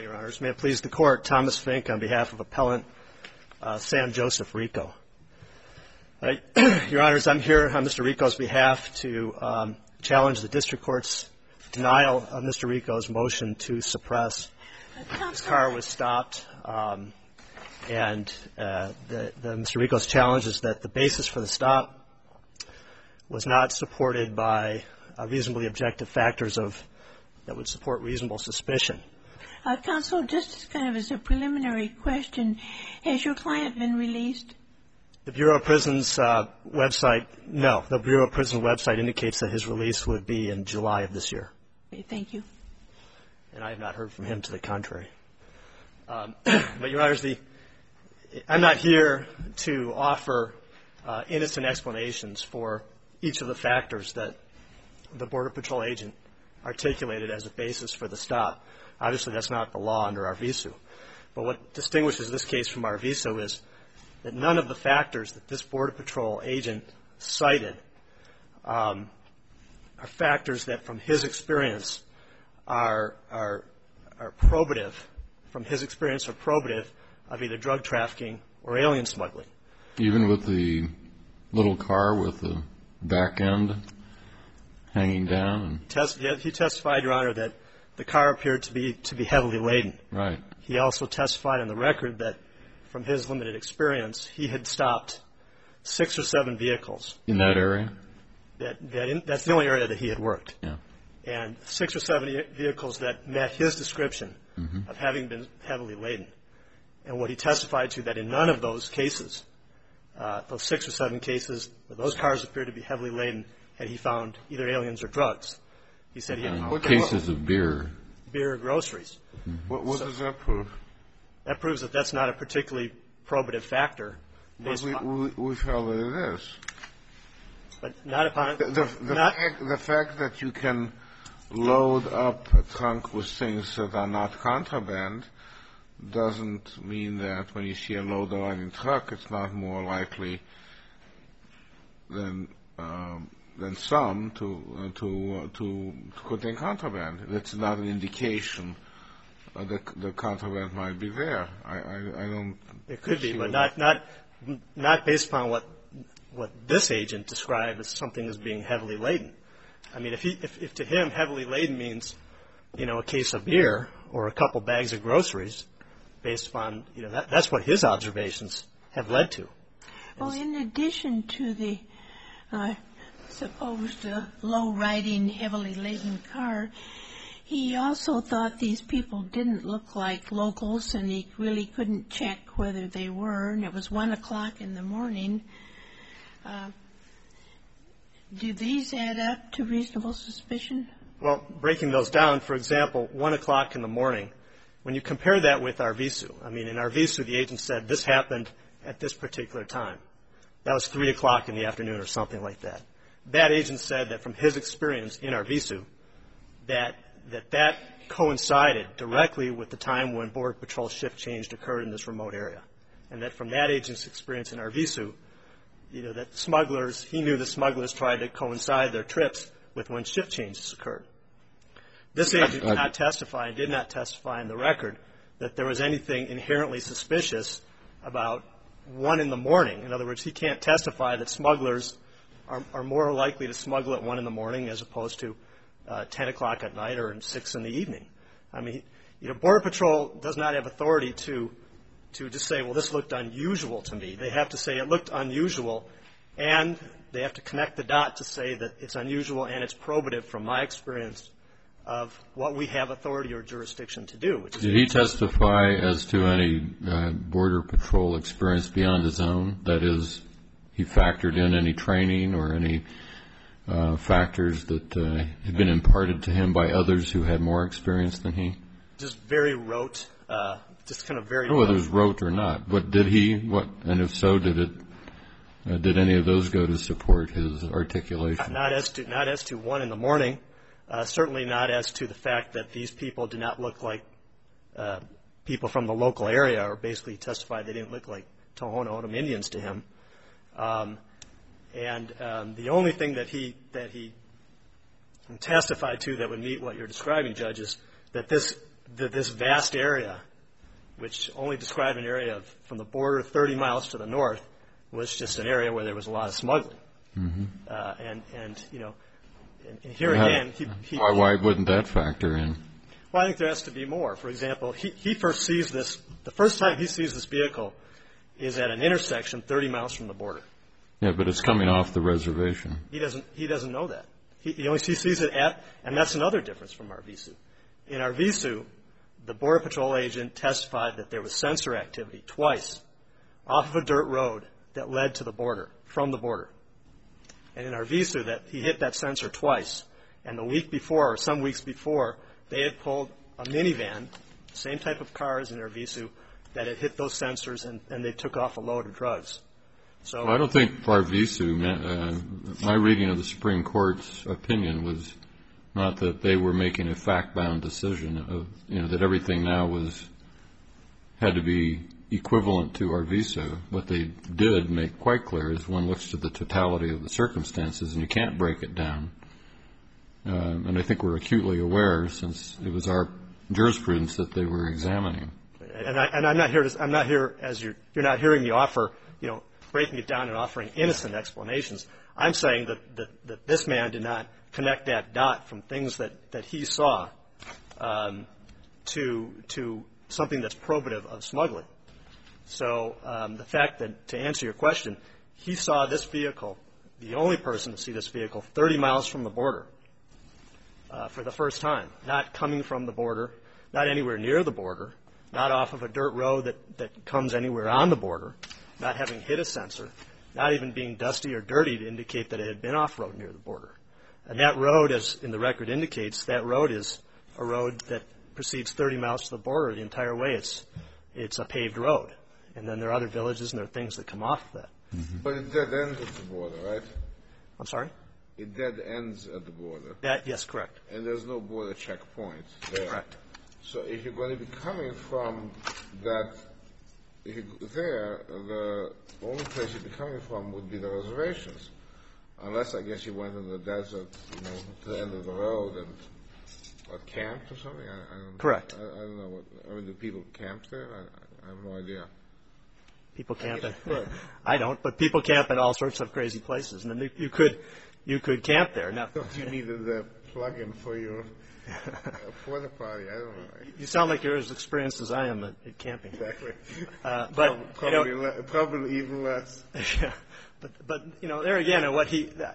morning, Your Honors. May it please the Court, Thomas Fink on behalf of Appellant Sam Joseph Rico. Your Honors, I'm here on Mr. Rico's behalf to challenge the District Court's denial of Mr. Rico's motion to suppress. His car was stopped, and Mr. Rico's challenge is that the basis for the stop was not supported by reasonably objective factors that would support reasonable suspicion. Counsel, just kind of as a preliminary question, has your client been released? The Bureau of Prisons website, no. The Bureau of Prisons website indicates that his release would be in July of this year. Okay, thank you. And I have not heard from him to the contrary. But, Your Honors, I'm not here to offer innocent explanations for each of the factors that the Border Patrol agent articulated as a basis for the stop. Obviously, that's not the law under Arvizu. But what distinguishes this case from Arvizu is that none of the factors that this Border Patrol agent cited are factors that, from his experience, are probative, from his experience, are probative of either drug trafficking or alien smuggling. Even with the little car with the back end hanging down? He testified, Your Honor, that the car appeared to be heavily laden. Right. He also testified on the record that, from his limited experience, he had stopped 6 or 7 vehicles. In that area? That's the only area that he had worked. Yeah. And 6 or 7 vehicles that met his description of having been heavily laden. And what he testified to, that in none of those cases, those 6 or 7 cases where those cars appeared to be heavily laden, had he found either aliens or drugs. He said he had found cases of beer. Beer or groceries. What does that prove? That proves that that's not a particularly probative factor. But we felt that it is. But not upon the fact that you can load up a trunk with things that are not contraband doesn't mean that when you see a load-riding truck, it's not more likely than some to contain contraband. That's not an indication that the contraband might be there. I don't. It could be, but not based upon what this agent described as something as being heavily laden. I mean, if to him heavily laden means, a case of beer or a couple bags of groceries, based upon, that's what his observations have led to. Well, in addition to the supposed low-riding, heavily laden car, he also thought these people didn't look like locals, and he really couldn't check whether they were, and it was 1 o'clock in the morning. Do these add up to reasonable suspicion? Well, breaking those down, for example, 1 o'clock in the morning, when you compare that with Arvizu, I mean, in Arvizu, the agent said this happened at this particular time. That was 3 o'clock in the afternoon or something like that. That agent said that from his experience in Arvizu, that coincided directly with the time when Border Patrol shift change occurred in this remote area. And that from that agent's experience in Arvizu, that smugglers, he knew the smugglers tried to coincide their trips with when shift changes occurred. This agent did not testify and did not testify in the record that there was anything inherently suspicious about 1 in the morning. In other words, he can't testify that smugglers are more likely to smuggle at 1 in the morning as opposed to 10 o'clock at night or 6 in the evening. I mean, Border Patrol does not have authority to just say, well, this looked unusual to me. They have to say it looked unusual, and they have to connect the dot to say that it's unusual and it's probative from my experience of what we have authority or jurisdiction to do. Did he testify as to any Border Patrol experience beyond his own? That is, he factored in any training or any factors that had been imparted to him by others who had more experience than he? Just very rote, just kind of very rote. Whether it was rote or not. But did he, and if so, did any of those go to support his articulation? Not as to 1 in the morning. Certainly not as to the fact that these people did not look like people from the local area, or basically testified they didn't look like Tohono O'odham Indians to him. And the only thing that he testified to that would meet what you're describing, Judge, is that this vast area, which only described an area from the border 30 miles to the north, was just an area where there was a lot of smuggling. Mm-hmm. And here again, why wouldn't that factor in? Well, I think there has to be more. For example, he first sees this. The first time he sees this vehicle is at an intersection 30 miles from the border. Yeah, but it's coming off the reservation. He doesn't know that. He only sees it and that's another difference from Arvizu. In Arvizu, the Border Patrol agent testified that there was sensor activity twice off of a dirt road that led to the border, from the border. And in Arvizu, that he hit that sensor twice. And the week before, or some weeks before, they had pulled a minivan, same type of car as in Arvizu, that had hit those sensors, and they took off a load of drugs. So I don't think Arvizu, my reading of the Supreme Court's opinion was not that they were making a fact-bound decision of, that everything now had to be equivalent to Arvizu. What they did make quite clear is one looks to the totality of the circumstances, and you can't break it down. And I think we're acutely aware, since it was our jurisprudence that they were examining. And I'm not here as you're not hearing me offer, breaking it down and offering innocent explanations. I'm saying that this man did not connect that dot from things that he saw to something that's probative of smuggling. So the fact that, to answer your question, he saw this vehicle, the only person to see this vehicle, 30 miles from the border for the first time, not coming from the border, not anywhere near the border, not off of a dirt road that comes anywhere on the border, not having hit a sensor, not even being dusty or dirty to indicate that it had been off-road near the border. And that road, as in the record indicates, that road is a road that proceeds 30 miles to the border the entire way. It's a paved road. And then there are other villages and there are things that come off of that. Mm-hmm. But it dead ends at the border, right? I'm sorry? It dead ends at the border. Yes, correct. And there's no border checkpoint there. Correct. So if you're going to be coming from that, the only place you'd be coming from would be the reservations. Unless, I guess, you went in the desert, to the end of the road and camped or something. Correct. I don't know. Do people camp there? I have no idea. People camp I don't, but people camp in all sorts of crazy places, and then you could camp there. Now, you needed the plug-in for your porta potty. I don't know. You sound like you're as experienced as I am at camping. Exactly. But probably even less. Yeah. But there again, and what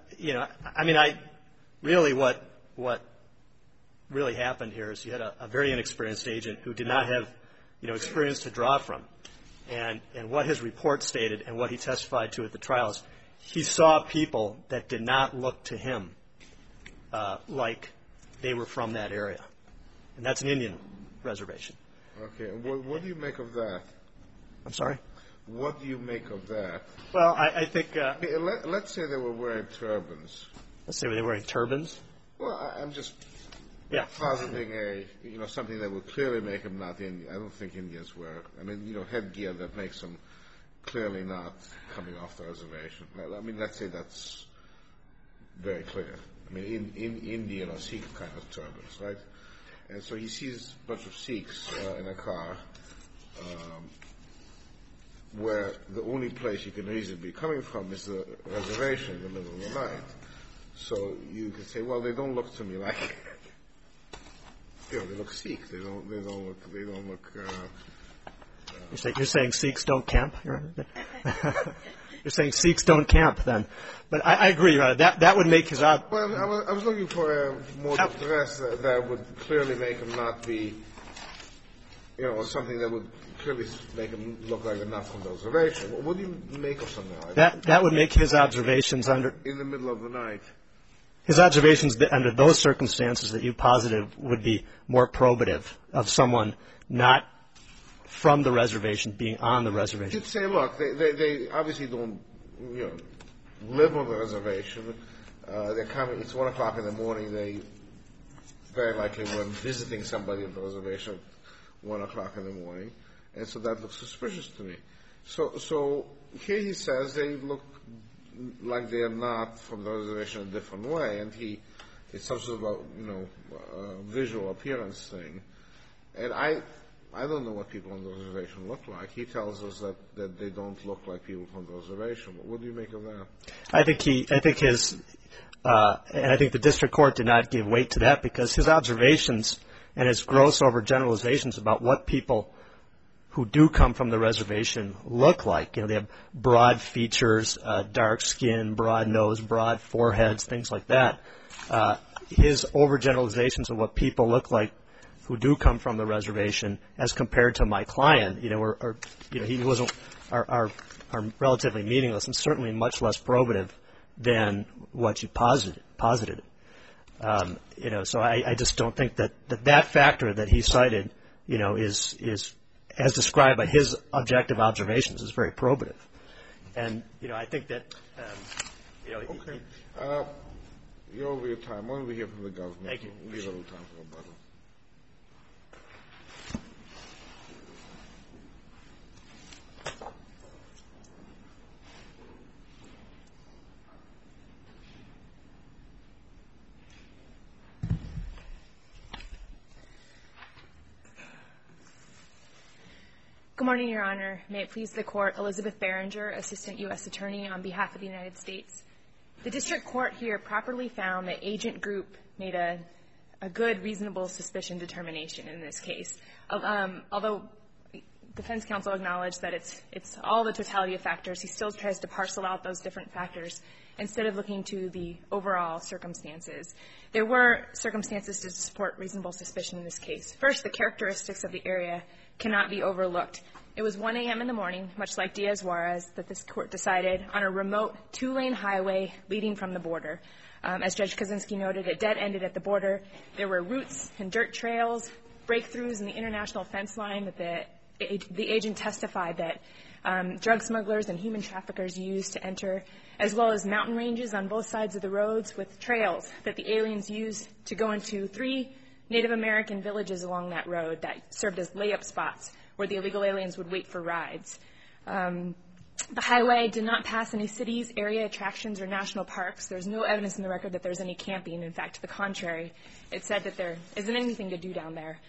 what really happened here is you had a very inexperienced agent who did not have experience to draw from. And what his report stated and what he testified to at the trials, he saw people that did not look to him like they were from that area. And that's an Indian reservation. Okay. What do you make of that? I'm sorry? What do you make of that? Well, I think... let's say they were wearing turbans. Let's say they were wearing turbans? Well, I'm just... positing something that would clearly make them not Indian. I don't think Indians wear, headgear that makes them clearly not coming off the reservation. Let's say that's very clear. In Indian or Sikh kind of turbans, right? And so he sees a bunch of Sikhs in a car where the only place you can reasonably be coming from is the reservation in the middle of the night. So you could say, well, they don't look to me like... they look Sikh. They don't look. You're saying Sikhs don't camp? You're saying Sikhs don't camp, then? But I agree, right? That would make his odd. Well, I was looking for a mode of dress that would clearly make him not be, something that would clearly make him look like they're not from the reservation. What do you make of something like that? That would make his observations in the middle of the night. His observations under those circumstances that you posited would be more probative of someone not from the reservation being on the reservation. You'd say, look, they obviously don't, live on the reservation. They're coming. It's 1 o'clock in the morning. They very likely were visiting somebody at the reservation at 1 o'clock in the morning, and so that looks suspicious to me. So here he says they look like they are not from the reservation in a different way, and it's some sort of a visual appearance thing. And I don't know what people on the reservation look like. He tells us that they don't look like people from the reservation. What do you make of that? I think the district court did not give weight to that because his observations and his gross overgeneralizations about what people who do come from the reservation look like. They have broad features, dark skin, broad nose, broad foreheads, things like that. His overgeneralizations of what people look like who do come from the reservation, as compared to my client, he are relatively meaningless and certainly much less probative than what you posited. So I just don't think that factor that he cited, is as described by his objective observations is very probative. And I think that Okay. You're over your time. Why don't we hear from the government? Thank you. We'll leave a little time for rebuttal. Good morning, Your Honor. May it please the Court, Elizabeth Berenger, Assistant U.S. Attorney on behalf of the United States. The district court here properly found that Agent Group made a good, reasonable suspicion determination in this case. Although defense counsel acknowledged that it's all the totality of factors, he still tries to parcel out those different factors instead of looking to the overall circumstances. There were circumstances to support reasonable suspicion in this case. First, the characteristics of the area cannot be overlooked. It was 1 a.m. in the morning, much like Diaz-Juarez, that this court decided on a remote 2-lane highway leading from the border. As Judge Kaczynski noted, it dead-ended at the border. There were routes and dirt trails, breakthroughs in the international fence line that the agent testified that drug smugglers and human traffickers used to enter, as well as mountain ranges on both sides of the roads with trails that the aliens used to go into 3 Native American villages along that road that served as layup spots where the illegal aliens would wait for rides. The highway did not pass any cities, area attractions, or national parks. There's no evidence in the record that there's any camping. In fact, to the contrary, it said that there isn't anything to do down there.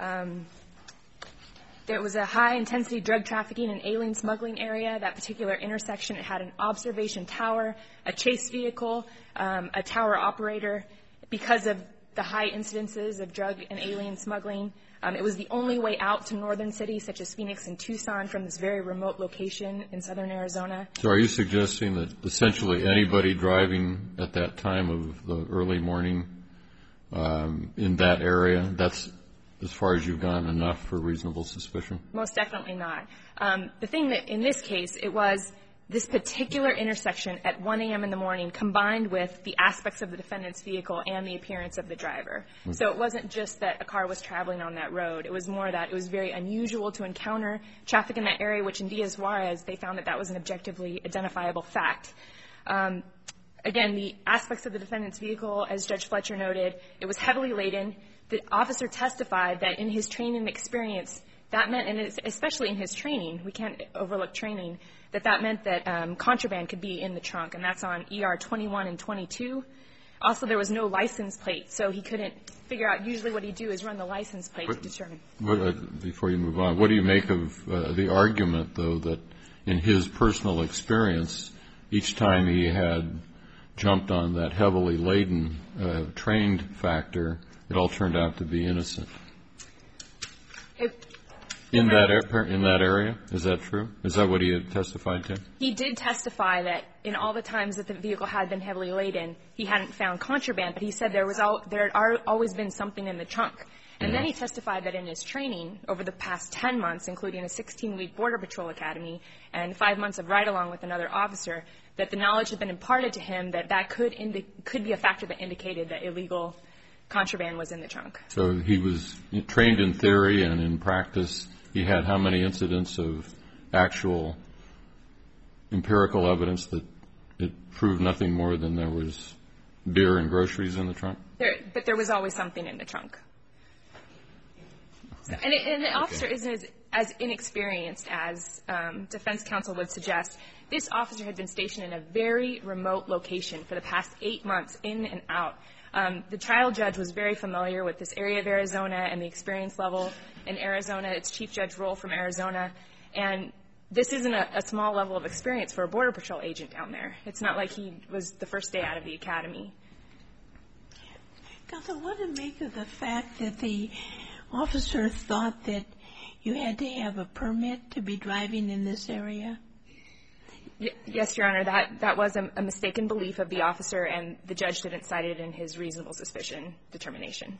There was a high-intensity drug trafficking and alien smuggling area. That particular intersection, it had an observation tower, a chase vehicle, a tower operator. Because of the high incidences of drug and alien smuggling, it was the only way out to northern cities such as Phoenix and Tucson from this very remote location in southern Arizona. So are you suggesting that essentially anybody driving at that time of the early morning in that area, that's as far as you've gone enough for reasonable suspicion? Most definitely not. The thing that in this case, it was this particular intersection at 1 a.m. in the morning combined with the aspects of the defendant's vehicle and the appearance of the driver. So it wasn't just that a car was traveling on that road. It was more that it was very unusual to encounter traffic in that area, which in Diaz-Juarez, they found that that was an objectively identifiable fact. Again, the aspects of the defendant's vehicle, as Judge Fletcher noted, it was heavily laden. The officer testified that in his training experience, that meant, and especially in his training, we can't overlook training, that meant that contraband could be in the trunk, and that's on ER 21 and 22. Also, there was no license plate, so he couldn't figure out. Usually what he'd do is run the license plate to determine. Before you move on, what do you make of the argument, though, that in his personal experience, each time he had jumped on that heavily laden trained factor, it all turned out to be innocent? In that area? Is that true? Is that what he had testified to? He did testify that in all the times that the vehicle had been heavily laden, he hadn't found contraband, but he said there had always been something in the trunk. And then he testified that in his training over the past 10 months, including a 16-week Border Patrol Academy and 5 months of ride-along with another officer, that the knowledge had been imparted to him that could be a factor that indicated that illegal contraband was in the trunk. So he was trained in theory, and in practice he had how many incidents of actual empirical evidence that it proved nothing more than there was beer and groceries in the trunk? But there was always something in the trunk. So, and the officer isn't as inexperienced as defense counsel would suggest. This officer had been stationed in a very remote location for the past 8 months, in and out. The trial judge was very familiar with this area of Arizona and the experience level in Arizona. It's Chief Judge Roll from Arizona. And this isn't a small level of experience for a Border Patrol agent down there. It's not like he was the first day out of the academy. Counsel, what do you make of the fact that the officer thought that you had to have a permit to be driving in this area? Yes, Your Honor, that was a mistaken belief of the officer, and the judge didn't cite it in his reasonable suspicion determination.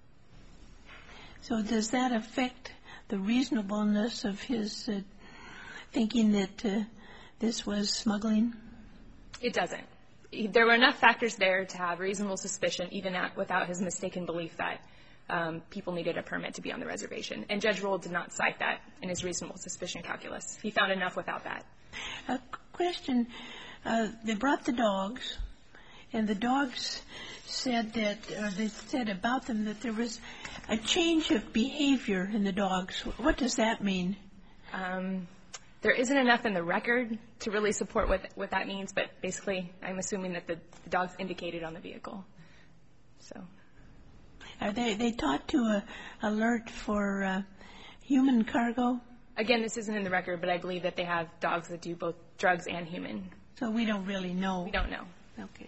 So does that affect the reasonableness of his thinking that this was smuggling? It doesn't. There were enough factors there to have reasonable suspicion, even without his mistaken belief that people needed a permit to be on the reservation. And Judge Roll did not cite that in his reasonable suspicion calculus. He found enough without that. A question. They brought the dogs, and the dogs said that, or they said about them that there was a change of behavior in the dogs. What does that mean? There isn't enough in the record to really support what that means, but basically I'm assuming that the dogs indicated on the vehicle. So, are they taught to alert for human cargo? Again, this isn't in the record, but I believe that they have dogs that do both drugs and human. So we don't really know. We don't know. Okay.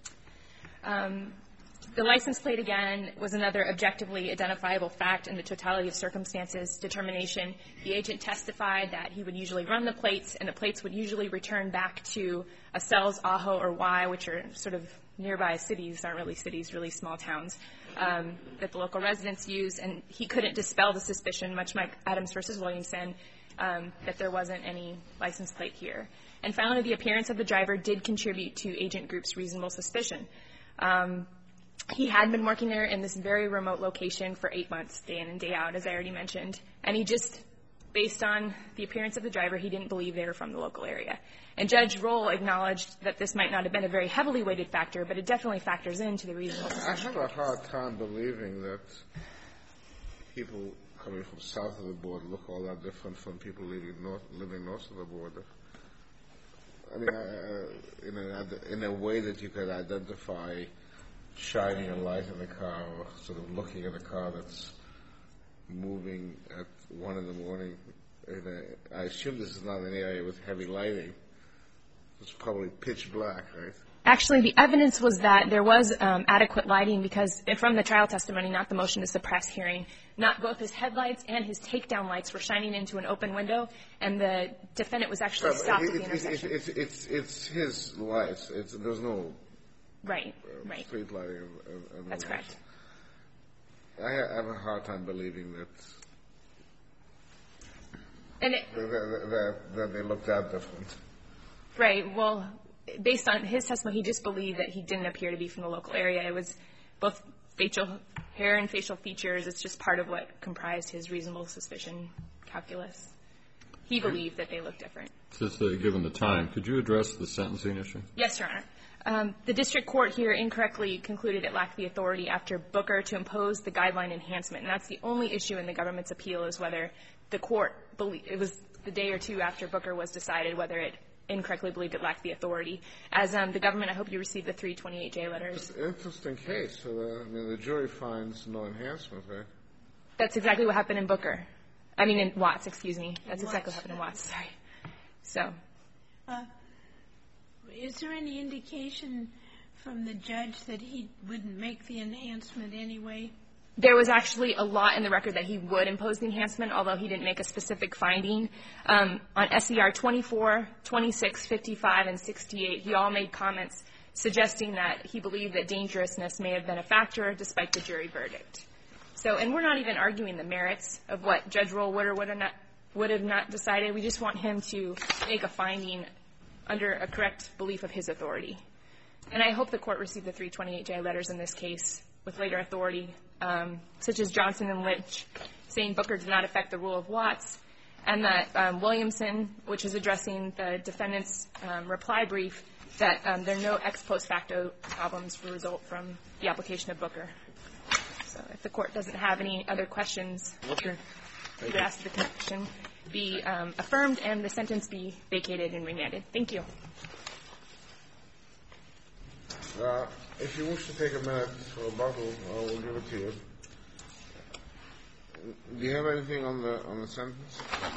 The license plate, again, was another objectively identifiable fact in the totality of circumstances determination. The agent testified that he would usually run the plates, and the plates would usually return back to Acels, Ajo, or Y, which are sort of nearby cities, aren't really cities, really small towns, that the local residents use. And he couldn't dispel the suspicion, much like Adams versus Williamson, that there wasn't any license plate here. And finally, the appearance of the driver did contribute to Agent Group's reasonable suspicion. He had been working there in this very remote location for 8 months, day in and day out, as I already mentioned. And he just, based on the appearance of the driver, he didn't believe they were from the local area. And Judge Roll acknowledged that this might not have been a very heavily weighted factor, but it definitely factors into the reasonable suspicion. I have a hard time believing that people coming from south of the border look all that different from people living north of the border. I mean, in a way that you could identify shining a light in the car or sort of looking at a car that's moving at 1 in the morning. I assume this is not an area with heavy lighting. It's probably pitch black, right? Actually, the evidence was that there was adequate lighting because from the trial testimony, not the motion to suppress hearing, not both his headlights and his takedown lights were shining into an open window, and the defendant was actually stopped at the intersection. It's his lights. There's no right. street lighting. That's correct. I have a hard time believing that they looked that different. Right. Well, based on his testimony, he just believed that he didn't appear to be from the local area. It was both facial hair and facial features. It's just part of what comprised his reasonable suspicion calculus. He believed that they looked different. Just given the time, could you address the sentencing issue? Yes, Your Honor. The district court here incorrectly concluded it lacked the authority after Booker to impose the guideline enhancement. And that's the only issue in the government's appeal is whether the court believed, it was the day or two after Booker was decided, whether it incorrectly believed it lacked the authority. As the government, I hope you received the 328J letters. It's an interesting case. The jury finds no enhancement, right? That's exactly what happened in Booker. I mean, in Watts, excuse me. That's exactly what happened in Watts. Sorry. So. Is there any indication from the judge that he wouldn't make the enhancement anyway? There was actually a lot in the record that he would impose the enhancement, although he didn't make a specific finding. On SCR 24, 26, 55, and 68, he all made comments suggesting that he believed that dangerousness may have been a factor despite the jury verdict. So, and we're not even arguing the merits of what Judge Roll would or would have not decided. We just want him to make a finding under a correct belief of his authority. And I hope the court received the 328J letters in this case with later authority, such as Johnson and Lynch, saying Booker did not affect the rule of Watts, and that Williamson, which is addressing the defendant's reply brief, that there are no ex post facto problems for result from the application of Booker. So if the court doesn't have any other questions, we would ask that the conviction be affirmed and the sentence be vacated and remanded. Thank you. If you wish to take a minute for a bottle, we'll give it to you. Do you have anything on the sentence?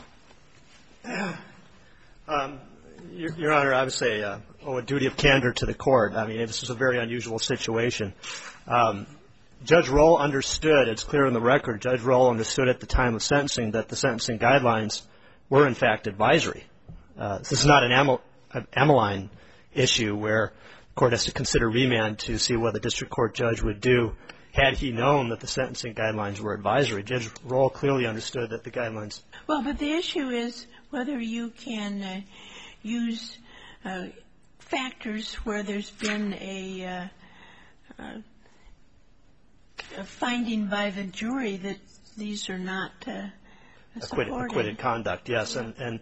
Your Honor, I would say a duty of candor to the court. I mean, this is a very unusual situation. Judge Roll understood, it's clear in the record, Judge Roll understood at the time of sentencing that the sentencing guidelines were, in fact, advisory. This is not an Ameline issue where the court has to consider remand to see what the district court judge would do had he known that the sentencing guidelines were advisory. Judge Roll clearly understood that the guidelines. Well, but the issue is whether you can use factors where there's been a finding by the jury that these are not supported. Acquitted conduct, yes. And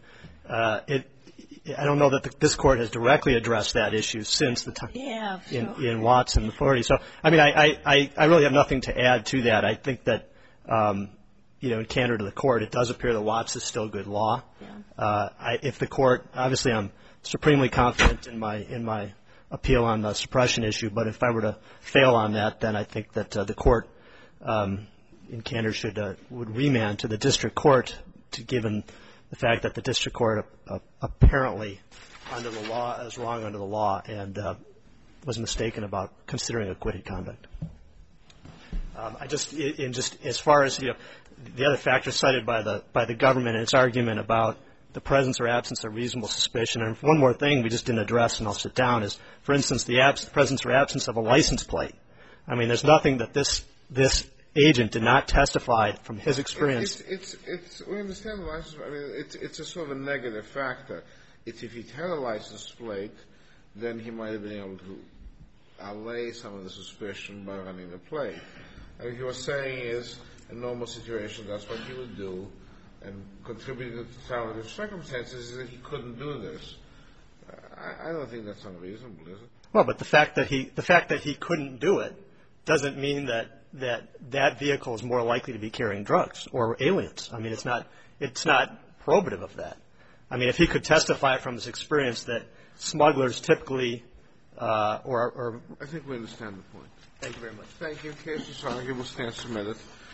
I don't know that this court has directly addressed that issue since the time in Watts and Authority. So, I mean, I really have nothing to add to that. I think that, in candor to the court, it does appear that Watts is still good law. Yeah. If the court, obviously I'm supremely confident in my appeal on the suppression issue, but if I were to fail on that, then I think that the court in candor would remand to the district court, given the fact that the district court apparently under the law is wrong under the law and was mistaken about considering acquitted conduct. Just as far as the other factors cited by the government in its argument about the presence or absence of reasonable suspicion, and one more thing we just didn't address, and I'll sit down, is, for instance, the presence or absence of a license plate. I mean, there's nothing that this agent did not testify from his experience. We understand the license. I mean, it's a sort of a negative factor. If he'd had a license plate, then he might have been able to allay some of the suspicion by running the plate. I mean, what he was saying is, in normal situations, that's what he would do, and contributing to the totality of circumstances is that he couldn't do this. I don't think that's unreasonable, is it? Well, but the fact that he couldn't do it doesn't mean that vehicle is more likely to be carrying drugs or aliens. I mean, it's not probative of that. I mean, if he could testify from his experience that smugglers typically or I think we understand the point. Thank you very much. Thank you. Case is argued. We'll stand submitted.